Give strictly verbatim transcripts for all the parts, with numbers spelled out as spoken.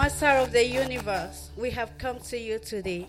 Master of the universe, we have come to you today.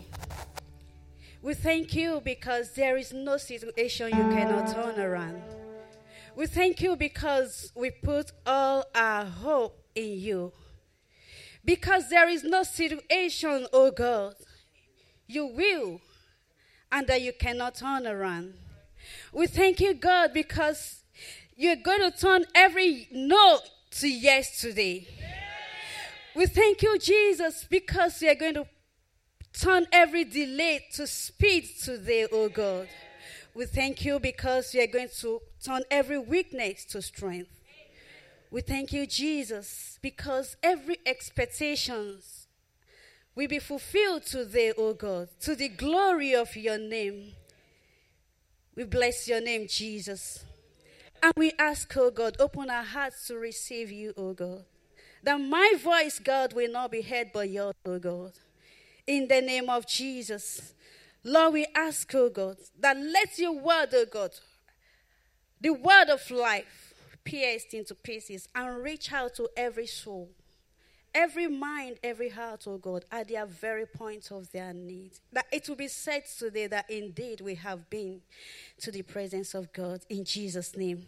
We thank you because there is no situation you cannot turn around. We thank you because we put all our hope in you. Because there is no situation, oh God, you will and that you cannot turn around. We thank you, God, because you're going to turn every no to yes today. We thank you, Jesus, because you're going to turn every delay to speed today, oh God. We thank you because you're going to turn every weakness to strength. We thank you, Jesus, because every expectation will be fulfilled today, oh God, to the glory of your name. We bless your name, Jesus. And we ask, oh God, open our hearts to receive you, oh God. That my voice, God, will not be heard but yours, oh God. In the name of Jesus. Lord, we ask, oh God, that let your word, oh God, the word of life, pierced into pieces and reach out to every soul, every mind, every heart, oh God, at their very point of their need. That it will be said today that indeed we have been to the presence of God. In Jesus' name.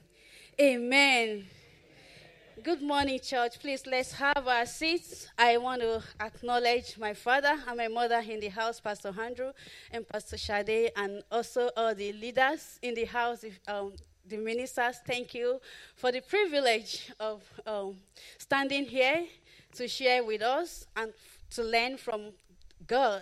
Amen. Good morning, church. Please, let's have our seats. I want to acknowledge my father and my mother in the house, Pastor Andrew and Pastor Shade, and also all the leaders in the house, um, the ministers. Thank you for the privilege of um, standing here to share with us and to learn from God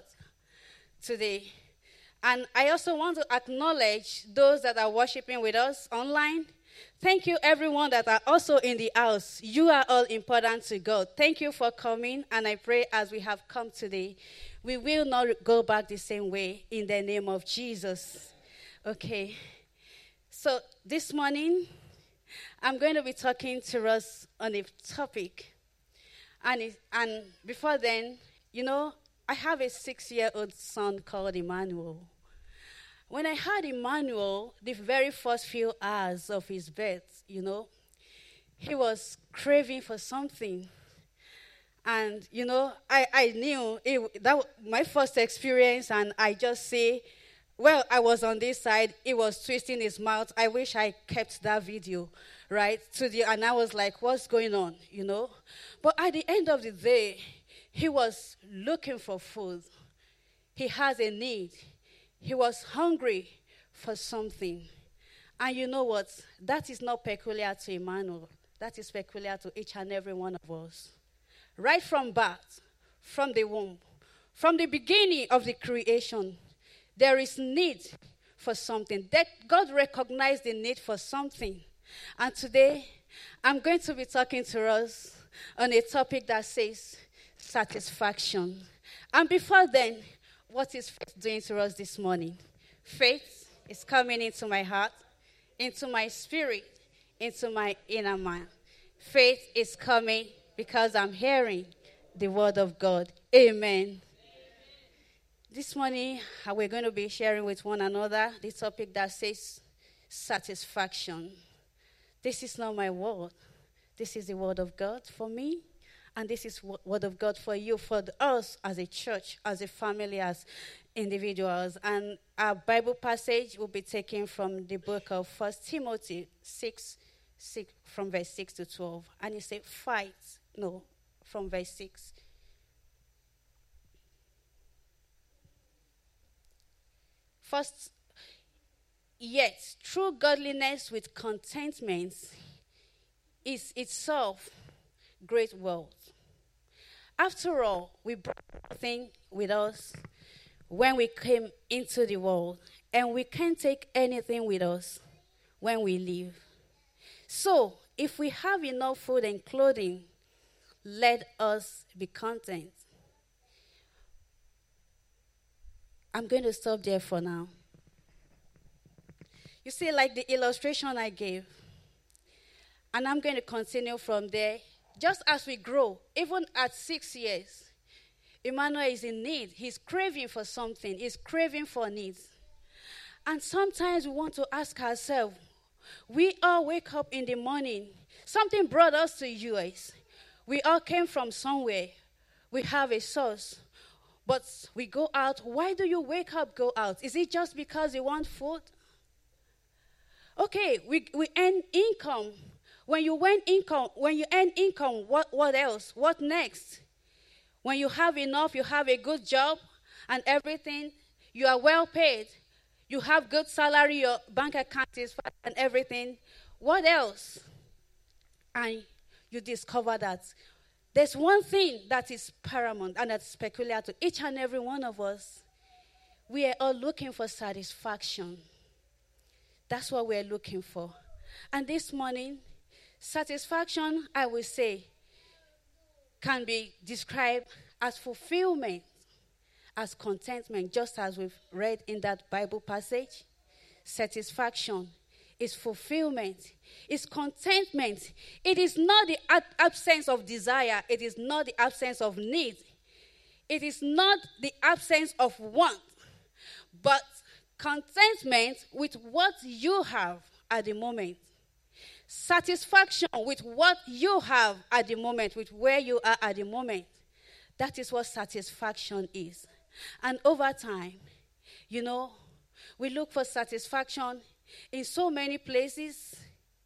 today. And I also want to acknowledge those that are worshiping with us online. Thank you, everyone that are also in the house. You are all important to God. Thank you for coming, and I pray as we have come today, we will not go back the same way in the name of Jesus. Okay. So this morning, I'm going to be talking to us on a topic. And, it, and before then, you know, I have a six-year-old son called Emmanuel. When I had Emmanuel, the very first few hours of his birth, you know, he was craving for something. And, you know, I, I knew it, that was my first experience, and I just say, well, I was on this side, he was twisting his mouth. I wish I kept that video, right? To the, and I was like, what's going on, you know? But at the end of the day, he was looking for food. He has a need. He was hungry for something. And you know what? That is not peculiar to Emmanuel. That is peculiar to each and every one of us. Right from birth, from the womb, from the beginning of the creation, there is need for something. That God recognized the need for something. And today, I'm going to be talking to us on a topic that says satisfaction. And before then, what is faith doing to us this morning? Faith is coming into my heart, into my spirit, into my inner man. Faith is coming because I'm hearing the word of God. Amen. This morning, we're going to be sharing with one another the topic that says satisfaction. This is not my word. This is the word of God for me. And this is the word of God for you, for us as a church, as a family, as individuals. And our Bible passage will be taken from the book of First Timothy six, six, from verse six to twelve. And it says, fight. No, from verse six. First, yet true godliness with contentment is itself great wealth. After all, we brought nothing with us when we came into the world, and we can't take anything with us when we leave. So, if we have enough food and clothing, let us be content. I'm going to stop there for now. You see, like the illustration I gave, and I'm going to continue from there. Just as we grow, even at six years, Emmanuel is in need. He's craving for something. He's craving for needs. And sometimes we want to ask ourselves, we all wake up in the morning. Something brought us to U S. We all came from somewhere. we have a source. But we go out. Why do you wake up, go out? Is it just because you want food? Okay, we, we earn income. When you earn income, when you earn income, what, what else? What next? When you have enough, you have a good job and everything, you are well paid, you have good salary, your bank account is fat and everything. What else? And you discover that there's one thing that is paramount and that's peculiar to each and every one of us. We are all looking for satisfaction. That's what we're looking for. And this morning, satisfaction, I will say, can be described as fulfillment, as contentment, just as we've read in that Bible passage. Satisfaction is fulfillment, is contentment. It is not the ab- absence of desire. It is not the absence of need. It is not the absence of want, but contentment with what you have at the moment. Satisfaction with what you have at the moment, with where you are at the moment. That is what satisfaction is. And over time, you know, we look for satisfaction in so many places.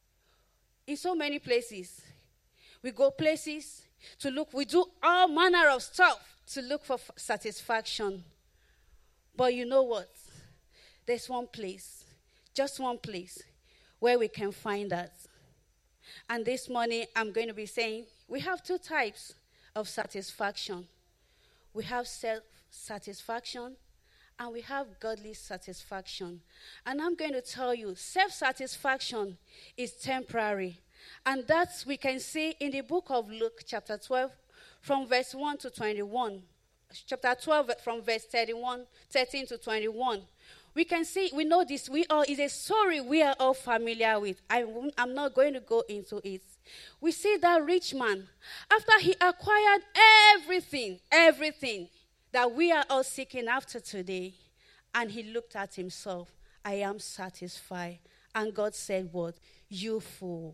In so many places. We go places to look, we do all manner of stuff to look for f- satisfaction. But you know what? There's one place, just one place, where we can find that. And this morning, I'm going to be saying we have two types of satisfaction. We have self-satisfaction and we have godly satisfaction. And I'm going to tell you, self-satisfaction is temporary. And that we can see in the book of Luke, chapter twelve, from verse one to twenty-one. Chapter twelve, from verse thirty-one, thirteen to twenty-one. We can see, we know this, we all, is a story we are all familiar with. I, I'm not going to go into it. We see that rich man, after he acquired everything, everything that we are all seeking after today, and he looked at himself, I am satisfied. And God said what? You fool.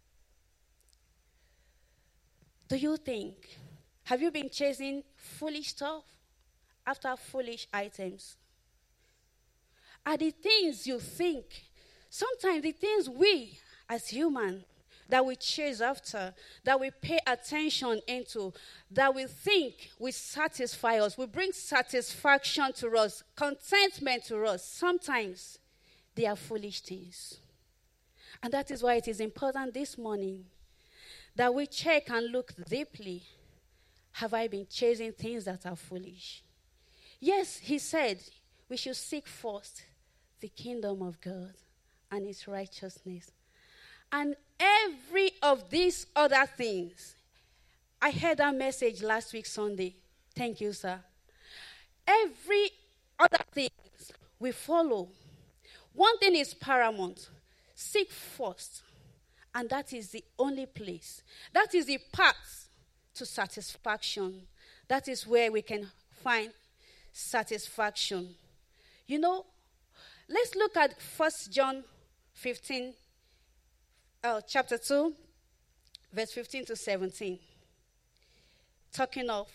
Do you think, have you been chasing foolish stuff after foolish items? Are the things you think, sometimes the things we as humans that we chase after, that we pay attention into, that we think will satisfy us, will bring satisfaction to us, contentment to us, sometimes they are foolish things. And that is why it is important this morning that we check and look deeply. Have I been chasing things that are foolish? Yes, he said we should seek first the kingdom of God and his righteousness. And every of these other things, I heard that message last week Sunday. Thank you, sir. Every other thing we follow. One thing is paramount. Seek first. And that is the only place. That is the path to satisfaction. That is where we can find satisfaction. You know, let's look at First John fifteen, uh, chapter two, verse fifteen to seventeen. Talking of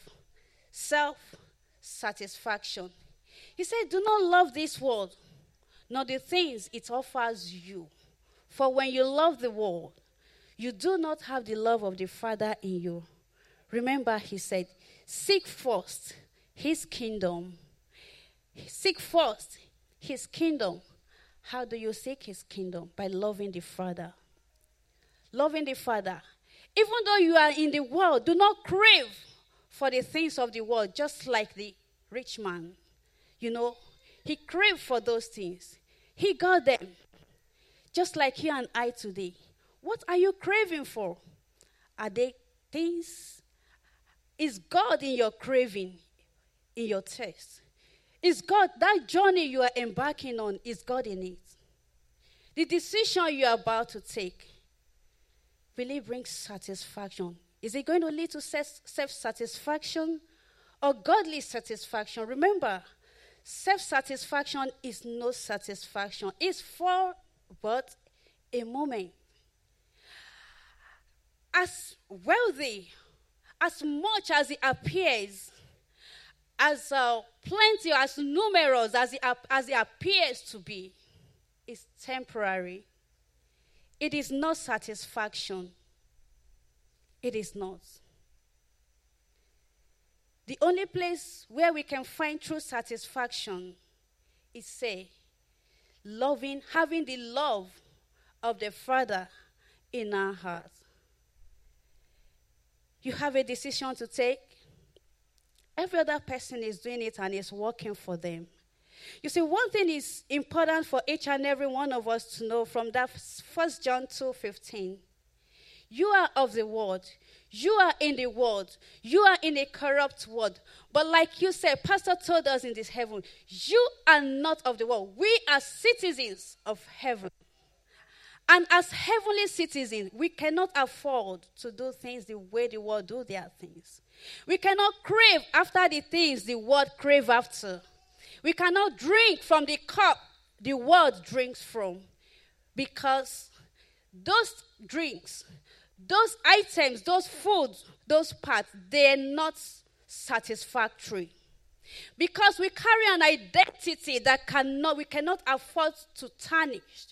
self-satisfaction. He said, do not love this world, nor the things it offers you. For when you love the world, you do not have the love of the Father in you. Remember, he said, seek first his kingdom. Seek first his kingdom. How do you seek his kingdom? By loving the Father. Loving the Father. Even though you are in the world, do not crave for the things of the world, just like the rich man. You know, he craved for those things. He got them. Just like you and I today. What are you craving for? Are they things? Is God in your craving, in your taste? Is God, that journey you are embarking on, is God in it? The decision you are about to take, will it bring satisfaction? Is it going to lead to self-satisfaction or godly satisfaction? Remember, self-satisfaction is no satisfaction. It's for but a moment. As wealthy as much as it appears, as uh, plenty, as numerous as it, as it appears to be, is temporary. It is not satisfaction. It is not. The only place where we can find true satisfaction is, say, loving, having the love of the Father in our hearts. You have a decision to take. Every other person is doing it and is working for them. You see, one thing is important for each and every one of us to know from that First John two fifteen. You are of the world. You are in the world. You are in a corrupt world. But like you said, Pastor told us in this heaven, you are not of the world. We are citizens of heaven. And as heavenly citizens, we cannot afford to do things the way the world do their things. We cannot crave after the things the world crave after. We cannot drink from the cup the world drinks from, because those drinks, those items, those foods, those parts, they are not satisfactory. Because we carry an identity that cannot, we cannot afford to tarnish.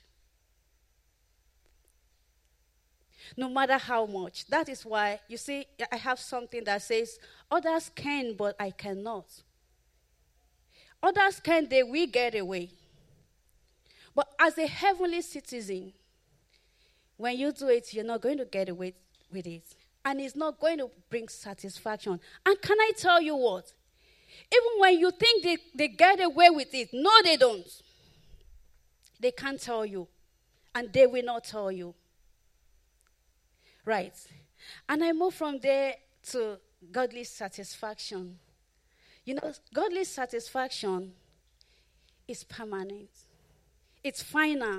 No matter how much. That is why, you see, I have something that says, others can, but I cannot. Others can, they will get away. But as a heavenly citizen, when you do it, you're not going to get away with it. And it's not going to bring satisfaction. And can I tell you what? Even when you think they, they get away with it, no, they don't. They can't tell you. And they will not tell you. Right. And I move from there to godly satisfaction. You know, godly satisfaction is permanent. It's final.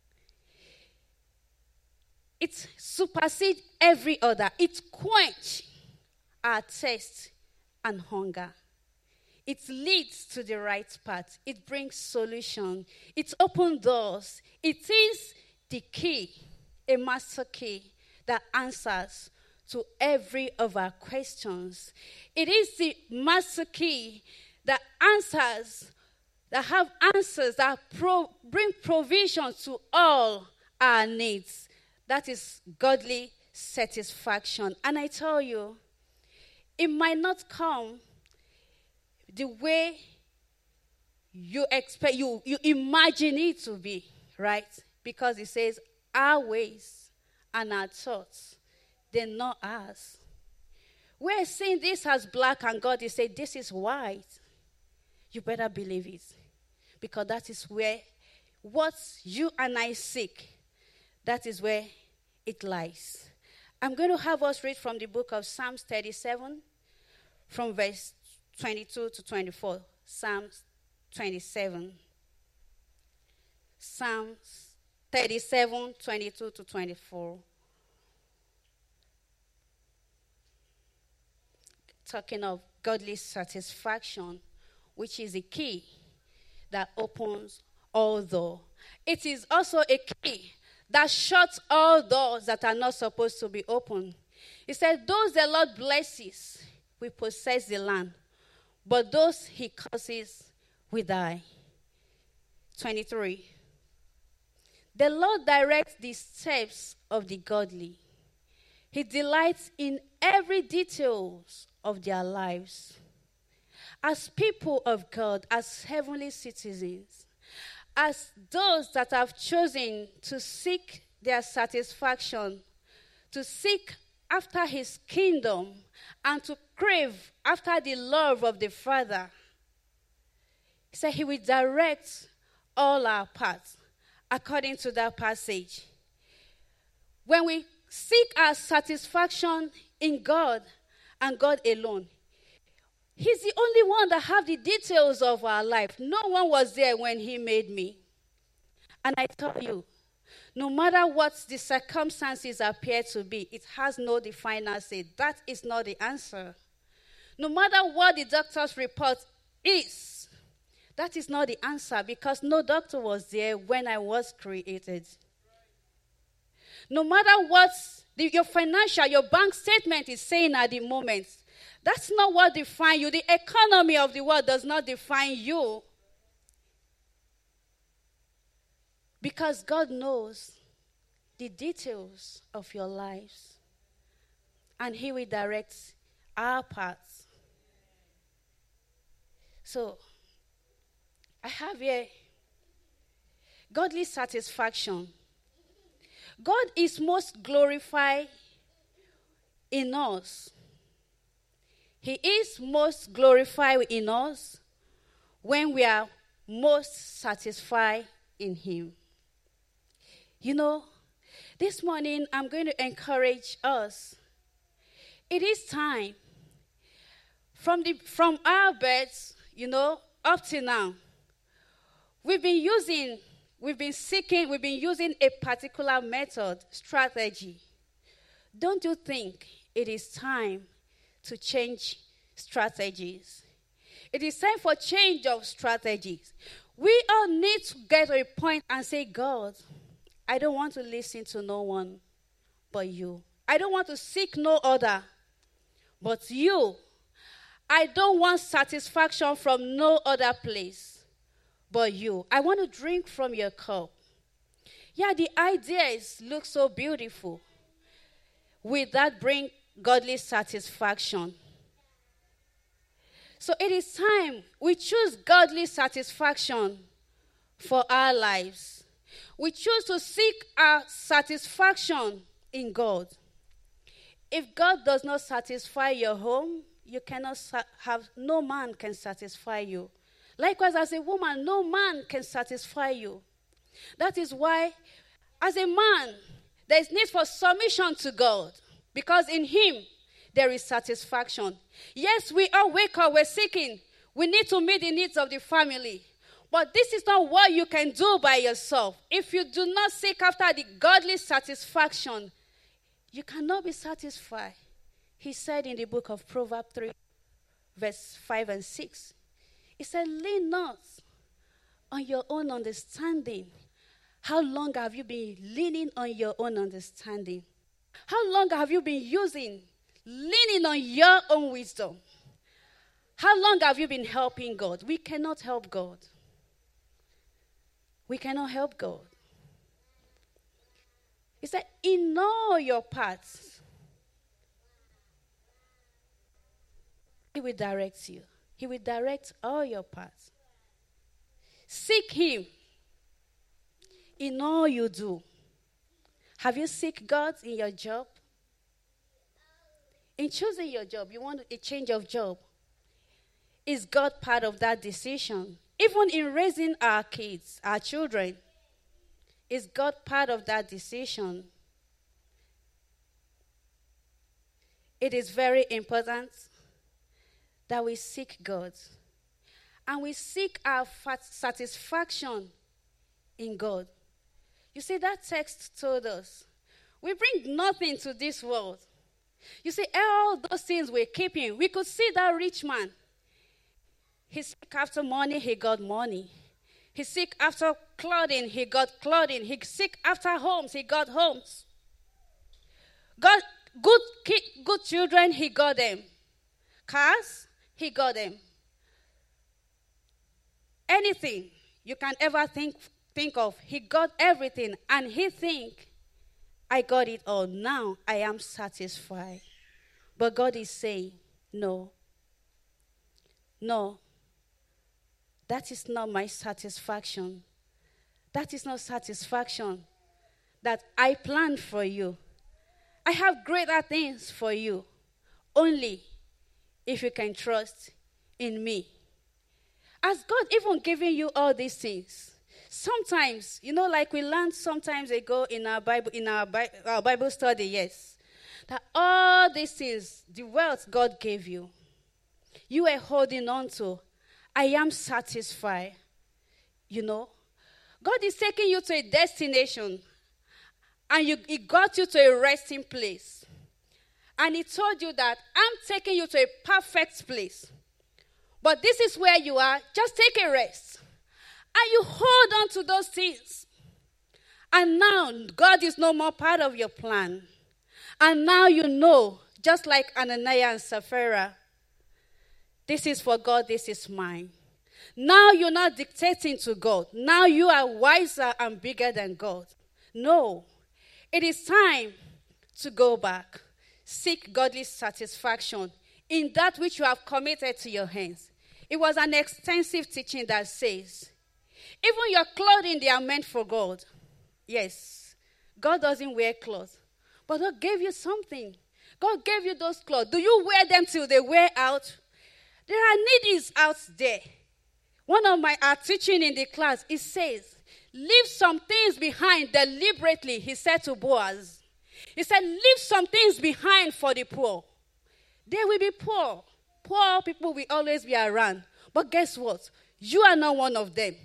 It supersedes every other. It quenches our thirst and hunger. It leads to the right path. It brings solution. It opens doors. It is the key, a master key that answers to every of our questions. It is the master key that answers, that have answers, that pro- bring provision to all our needs. That is godly satisfaction. And I tell you, it might not come the way you expect, you, you imagine it to be, right? Because it says, our ways and our thoughts, they're not ours. We're seeing this as black, and God is saying, this is white. You better believe it. Because that is where what you and I seek, that is where it lies. I'm going to have us read from the book of Psalms thirty-seven, from verse twenty-two to twenty-four. Psalms twenty-seven. Psalms thirty-seven, twenty-two to twenty-four. Talking of godly satisfaction, which is a key that opens all doors. It is also a key that shuts all doors that are not supposed to be open. He said, those the Lord blesses will possess the land, but those he curses will die. twenty-three. The Lord directs the steps of the godly. He delights in every details of their lives. As people of God, as heavenly citizens, as those that have chosen to seek their satisfaction, to seek after his kingdom, and to crave after the love of the Father, he said he will direct all our paths according to that passage. When we seek our satisfaction in God and God alone, he's the only one that has the details of our life. No one was there when he made me. And I tell you, no matter what the circumstances appear to be, it has no the final say. That is not the answer. No matter what the doctor's report is, that is not the answer, because no doctor was there when I was created. No matter what the, your financial, your bank statement is saying at the moment, that's not what defines you. The economy of the world does not define you. Because God knows the details of your lives. And he will direct our paths. So, I have here godly satisfaction. God is most glorified in us. He is most glorified in us when we are most satisfied in him. You know, this morning I'm going to encourage us. It is time from the from our births, you know, up to now. We've been using, we've been seeking, we've been using a particular method, strategy. Don't you think it is time to change strategies? It is time for change of strategies. We all need to get to a point and say, God, I don't want to listen to no one but you. I don't want to seek no other but you. I don't want satisfaction from no other place but you. I want to drink from your cup. Yeah, the ideas look so beautiful. Will that bring godly satisfaction? So it is time we choose godly satisfaction for our lives. We choose to seek our satisfaction in God. If God does not satisfy your home, you cannot sa- have, no man can satisfy you. Likewise, as a woman, no man can satisfy you. That is why, as a man, there is need for submission to God, because in him, there is satisfaction. Yes, we all wake up, we're seeking. We need to meet the needs of the family. But this is not what you can do by yourself. If you do not seek after the godly satisfaction, you cannot be satisfied. He said in the book of Proverbs three, verse five and six, he said, lean not on your own understanding. How long have you been leaning on your own understanding? How long have you been using, leaning on your own wisdom? How long have you been helping God? We cannot help God. We cannot help God. He said, in all your paths, he will direct you. He will direct all your paths. Seek him in all you do. Have you seek God in your job? In choosing your job, you want a change of job. Is God part of that decision? Even in raising our kids, our children, is God part of that decision? It is very important that we seek God. And we seek our satisfaction in God. You see, that text told us, we bring nothing to this world. You see, all those things we're keeping. We could see that rich man. He seek after money, he got money. He seek after clothing, he got clothing. He seek after homes, he got homes. Got good, good children, he got them. Cars, he got them. Anything you can ever think, think of, he got everything. And he think, I got it all. Now I am satisfied. But God is saying, no. No. That is not my satisfaction. That is not satisfaction that I planned for you. I have greater things for you. Only if you can trust in me. Has God even given you all these things? Sometimes, you know, like we learned sometimes ago in our Bible, in our, Bi- our Bible study, yes, that all these things, the wealth God gave you, you are holding on to. I am satisfied. You know, God is taking you to a destination, and you, He got you to a resting place. And He told you that I'm taking you to a perfect place. But this is where you are. Just take a rest. And you hold on to those things. And now God is no more part of your plan. And now you know, just like Ananias and Sapphira, this is for God, this is mine. Now you're not dictating to God. Now you are wiser and bigger than God. No. It is time to go back. Seek godly satisfaction in that which you have committed to your hands. It was an extensive teaching that says, even your clothing, they are meant for God. Yes, God doesn't wear clothes, but God gave you something. God gave you those clothes. Do you wear them till they wear out? There are needies out there. One of my uh, teaching in the class, it says, leave some things behind deliberately, he said to Boaz. He said, leave some things behind for the poor. They will be poor. Poor people will always be around. But guess what? You are not one of them.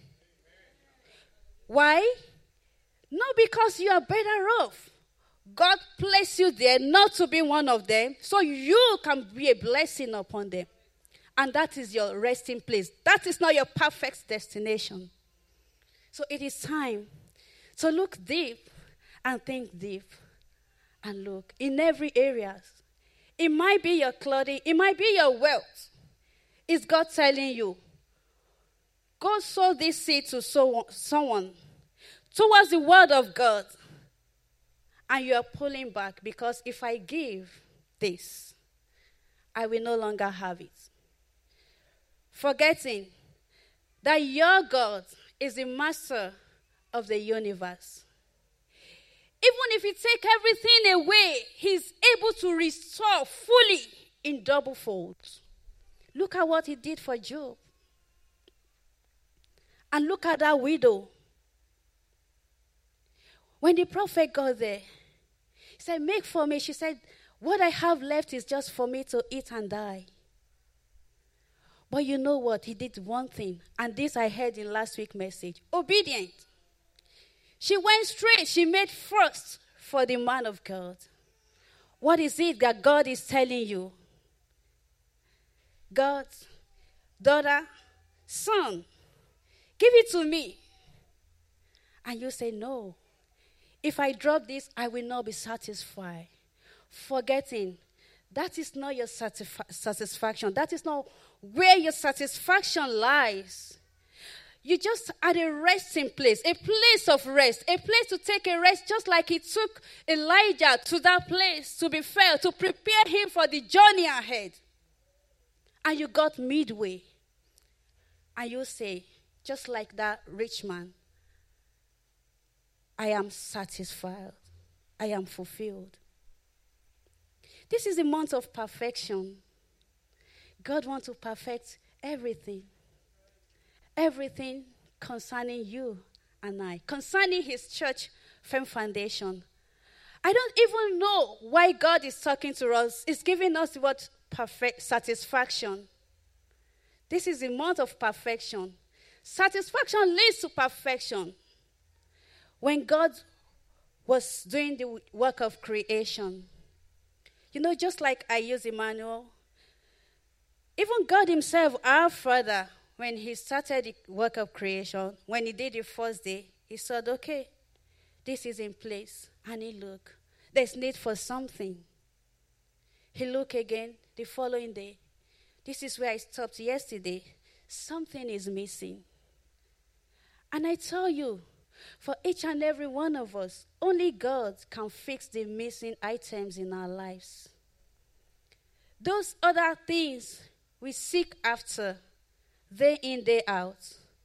Why? Not because you are better off. God placed you there not to be one of them, so you can be a blessing upon them. And that is your resting place. That is not your perfect destination. So it is time to look deep and think deep and look in every area. It might be your clothing. It might be your wealth. Is God telling you, go sow this seed to someone towards the word of God. And you are pulling back because if I give this, I will no longer have it. Forgetting that your God is the master of the universe. Even if you take everything away, he's able to restore fully in double folds. Look at what he did for Job. And look at that widow. When the prophet got there, he said, make for me. She said, what I have left is just for me to eat and die. But you know what? He did one thing. And this I heard in last week's message. Obedient. She went straight. She made first for the man of God. What is it that God is telling you? God, daughter, son, give it to me. And you say, no. If I drop this, I will not be satisfied. Forgetting, that is not your satisfa- satisfaction. That is not where your satisfaction lies. You just at a resting place, a place of rest, a place to take a rest, just like it took Elijah to that place to be fed, to prepare him for the journey ahead. And you got midway. And you say, just like that rich man, I am satisfied. I am fulfilled. This is a month of perfection. God wants to perfect everything. Everything concerning you and I. Concerning his church, Firm Foundation. I don't even know why God is talking to us. He's giving us what? Perfect satisfaction. This is a month of perfection. Satisfaction leads to perfection. When God was doing the work of creation, you know, just like I use Emmanuel, even God himself, our Father, when he started the work of creation, when he did the first day, he said, okay, this is in place. And he looked. There's need for something. He looked again the following day. This is where I stopped yesterday. Something is missing. And I tell you, for each and every one of us, only God can fix the missing items in our lives. Those other things we seek after, day in, day out.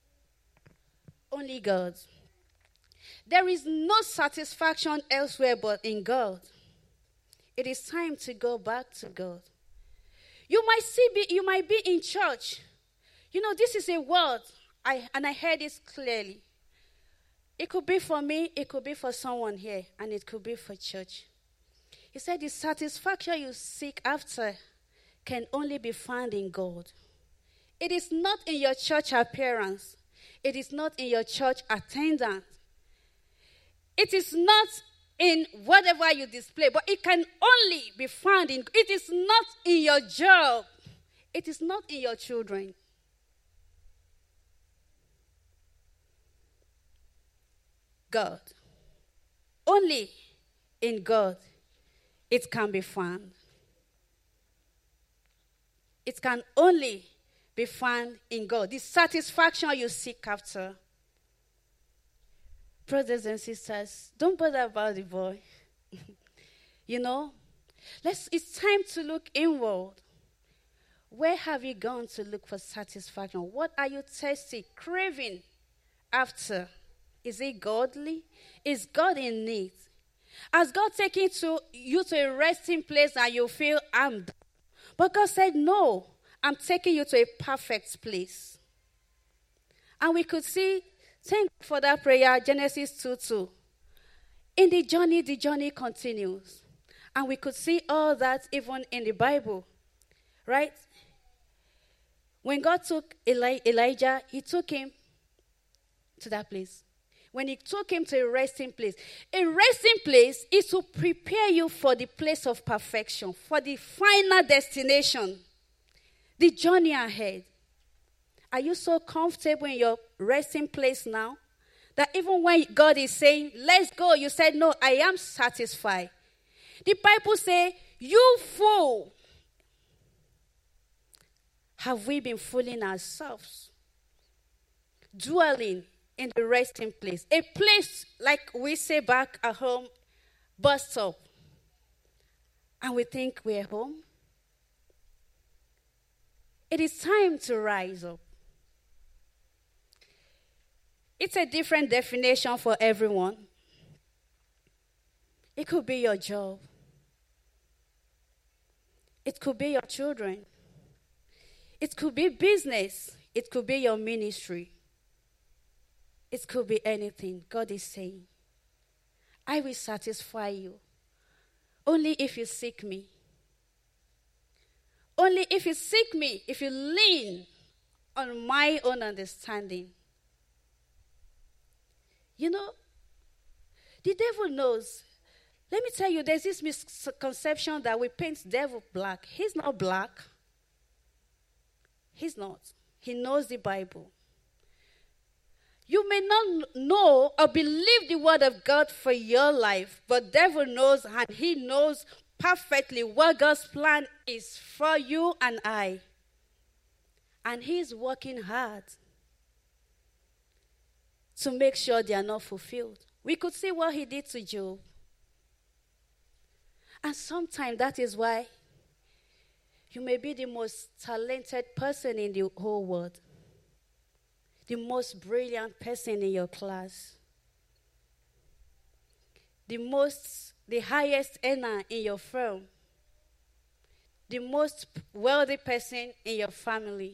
Only God. There is no satisfaction elsewhere but in God. It is time to go back to God. You might see be, you might be in church. You know, this is a word, I, and I heard this clearly. It could be for me, it could be for someone here, and it could be for church. He said the satisfaction you seek after can only be found in God. It is not in your church appearance. It is not in your church attendance. It is not in whatever you display, but it can only be found in, it is not in your job. It is not in your children. God. only in God it can be found. It can only be found in God. The satisfaction you seek after. Brothers and sisters, don't bother about the boy. You know, let's, it's time to look inward. Where have you gone to look for satisfaction? What are you thirsty, craving after? Is it godly? Is God in need? Has God taken to you to a resting place and you feel I'm done? But God said, no, I'm taking you to a perfect place. And we could see, thank you for that prayer, Genesis two two. In the journey, the journey continues. And we could see all that even in the Bible, right? When God took Eli- Elijah, he took him to that place. When he took him to a resting place. A resting place is to prepare you for the place of perfection, for the final destination, the journey ahead. Are you so comfortable in your resting place now that even when God is saying, let's go, you said, no, I am satisfied. The Bible says, you fool. Have we been fooling ourselves? Dwelling in the resting place. A place, like we say back at home, bus stop. And we think we're home. It is time to rise up. It's a different definition for everyone. It could be your job. It could be your children. It could be business. It could be your ministry. It could be anything. God is saying, I will satisfy you only if you seek me. Only if you seek me, if you lean on my own understanding. You know, the devil knows. Let me tell you, there's this misconception that we paint devil black. He's not black. He's not. He knows the Bible. You may not know or believe the word of God for your life, but devil knows, and he knows perfectly what God's plan is for you and I. And he's working hard to make sure they are not fulfilled. We could see what he did to Job. And sometimes that is why you may be the most talented person in the whole world, the most brilliant person in your class, the most, the highest earner in your firm, the most wealthy person in your family.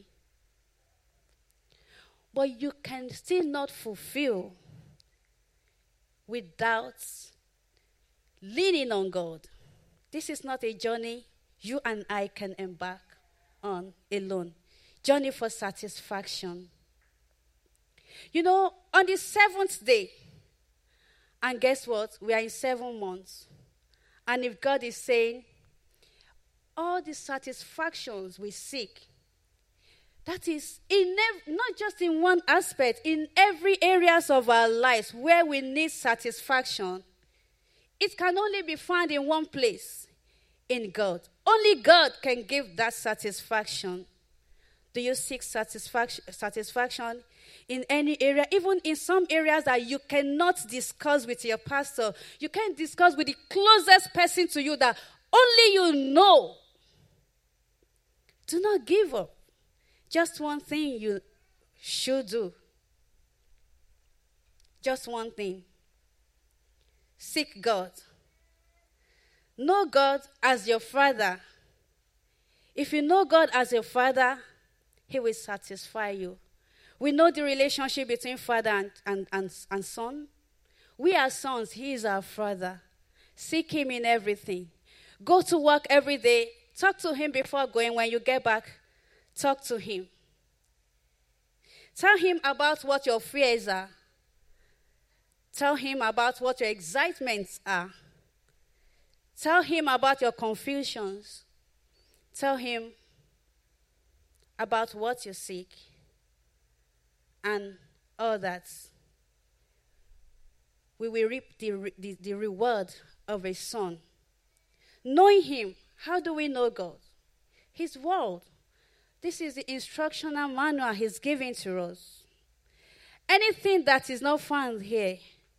But you can still not fulfill without leaning on God. This is not a journey you and I can embark on alone. Journey for satisfaction. You know, on the seventh day, and guess what? We are in seven months. And if God is saying, all the satisfactions we seek, that is, in ev- not just in one aspect, in every areas of our lives where we need satisfaction, it can only be found in one place, in God. Only God can give that satisfaction. Do you seek satisfaction, satisfaction in any area? Even in some areas that you cannot discuss with your pastor. You can't discuss with the closest person to you that only you know. Do not give up. Just one thing you should do. Just one thing. Seek God. Know God as your Father. If you know God as your Father, He will satisfy you. We know the relationship between Father and, and, and, and Son. We are sons. He is our Father. Seek Him in everything. Go to work every day. Talk to Him before going. When you get back, talk to Him. Tell Him about what your fears are. Tell Him about what your excitements are. Tell Him about your confusions. Tell Him about what you seek and all that. we will reap the, re- the, the reward of a son. Knowing him, how do we know God? His word. This is the instructional manual he's giving to us. Anything that is not found here,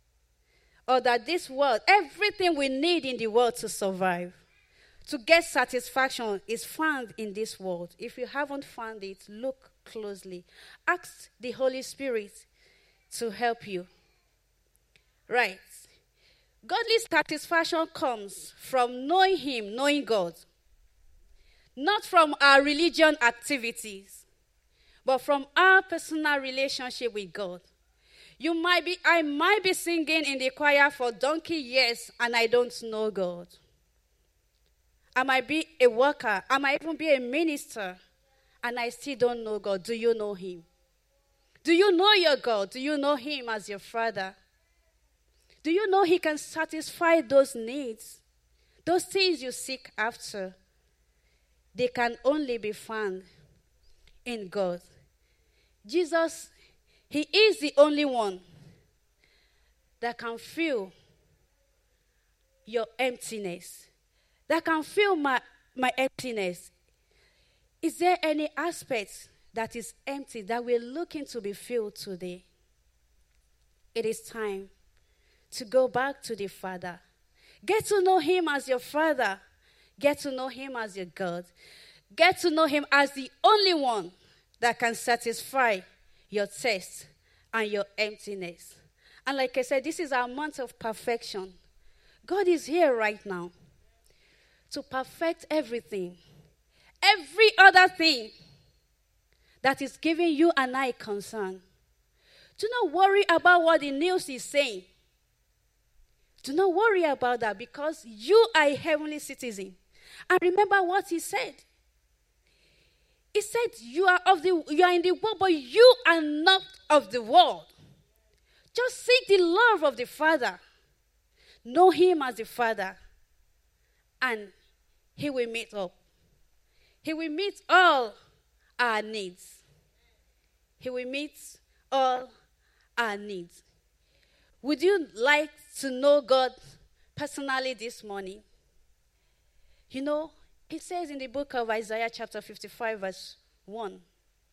or that this world, everything we need in the world to survive, to get satisfaction, is found in this world. If you haven't found it, look closely. Ask the Holy Spirit to help you. Right. Godly satisfaction comes from knowing him, knowing God. Not from our religion activities, but from our personal relationship with God. You might be, I might be singing in the choir for donkey years and I don't know God. I might be a worker, I might even be a minister, and I still don't know God. Do you know him? Do you know your God? Do you know him as your Father? Do you know he can satisfy those needs? Those things you seek after, they can only be found in God. Jesus, he is the only one that can fill your emptiness, that can fill my, my emptiness. Is there any aspect that is empty that we're looking to be filled today? It is time to go back to the Father. Get to know him as your Father. Get to know him as your God. Get to know him as the only one that can satisfy your thirst and your emptiness. And like I said, this is our month of perfection. God is here right now to perfect everything. Every other thing that is giving you and I concern. Do not worry about what the news is saying. Do not worry about that, because you are a heavenly citizen. And remember what he said. He said, you are of the you are in the world, but you are not of the world. Just seek the love of the Father. Know him as the Father. And he will meet up. He will meet all our needs. He will meet all our needs. Would you like to know God personally this morning? You know, he says in the book of Isaiah chapter fifty-five verse one.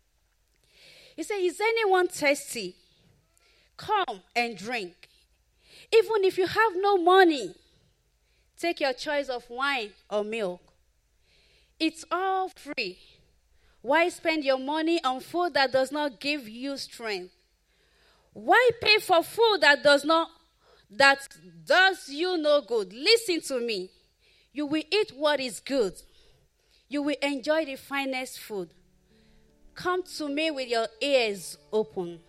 He says, is anyone thirsty? Come and drink. Even if you have no money, take your choice of wine or milk. It's all free. Why spend your money on food that does not give you strength? Why pay for food that does not, that does you no good? Listen to me. You will eat what is good. You will enjoy the finest food. Come to me with your ears open.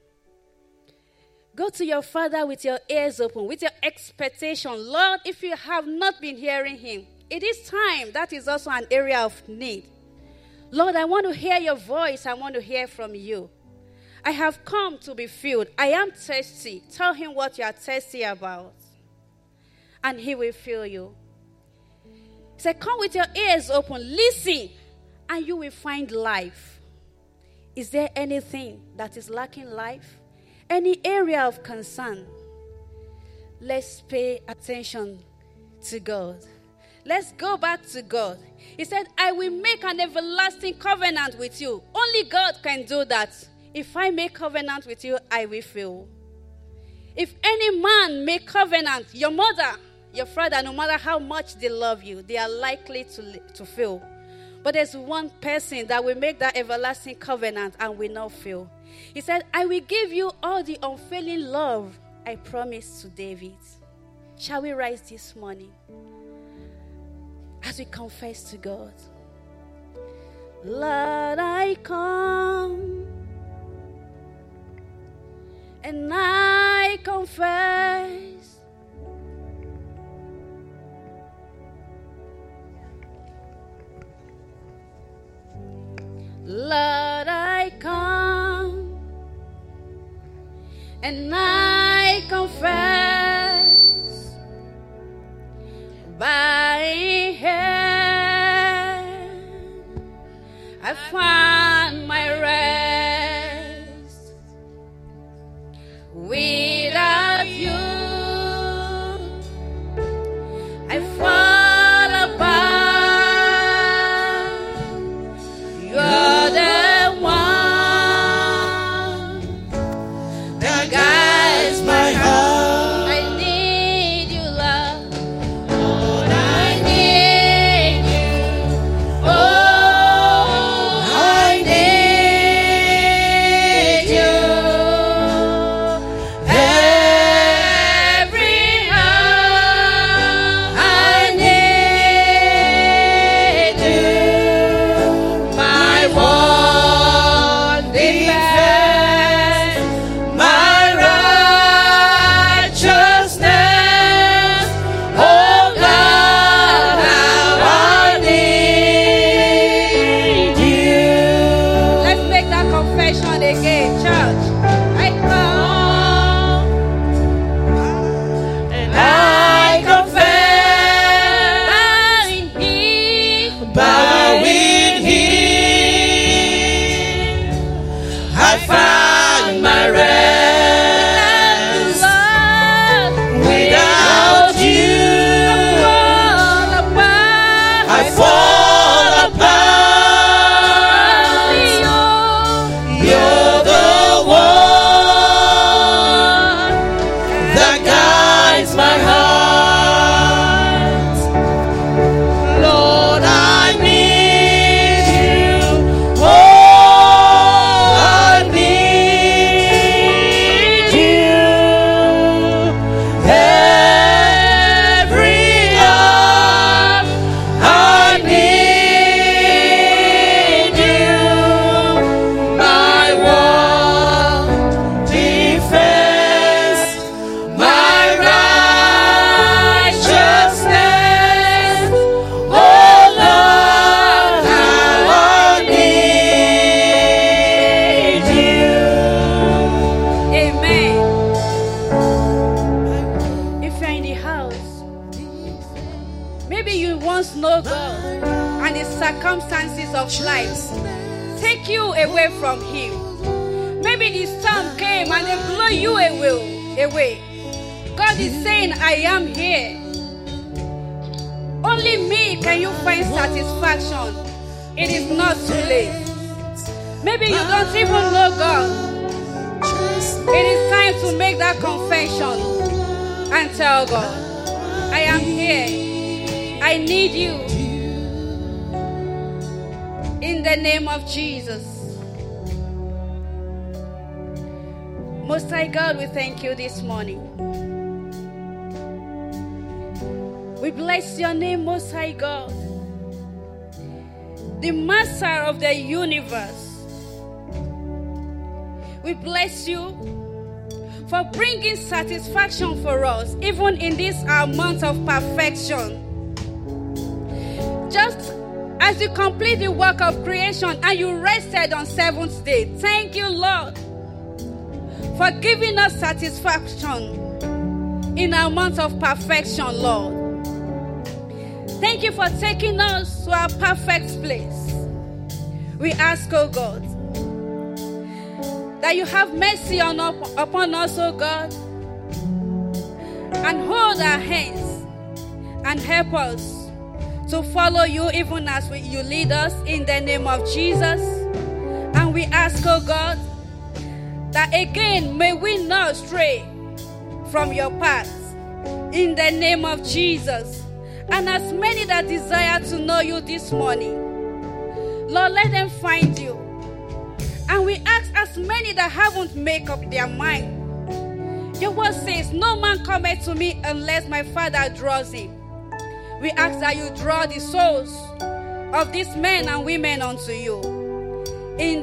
Go to your Father with your ears open, with your expectation. Lord, if you have not been hearing him, it is time. That is also an area of need. Lord, I want to hear your voice. I want to hear from you. I have come to be filled. I am thirsty. Tell him what you are thirsty about, and he will fill you. He said, come with your ears open. Listen, and you will find life. Is there anything that is lacking life? Any area of concern? Let's pay attention to God. Let's go back to God. He said, I will make an everlasting covenant with you. Only God can do that. If I make covenant with you, I will fill. If any man make covenant, your mother, your father, no matter how much they love you, they are likely to, to fail. But there's one person that will make that everlasting covenant and will not fail. He said, I will give you all the unfailing love I promised to David. Shall we rise this morning as we confess to God? Lord, I come and I confess Lord, I come and I confess by hand I find my rest. Without you circumstances of life take you away from him. Maybe the storm came and they blow you away. away. God is saying, I am here. Only me can you find satisfaction. It is not too late. Maybe you don't even know God. It is time to make that confession and tell God, I am here. I need you. In the name of Jesus. Most High God, we thank you this morning. We bless your name, Most High God, the Master of the universe. We bless you for bringing satisfaction for us, even in this our month of perfection. Just as you complete the work of creation and you rested on seventh day, thank you, Lord, for giving us satisfaction in our month of perfection, Lord. Thank you for taking us to our perfect place. We ask, oh God, that you have mercy on up, upon us, oh God, and hold our hands and help us to follow you even as we, you lead us in the name of Jesus. And we ask, oh God, that again may we not stray from your path in the name of Jesus. And as many that desire to know you this morning, Lord, let them find you. And we ask as many that haven't made up their mind. Your word says, no man cometh to me unless my Father draws him. We ask that you draw the souls of these men and women unto you. In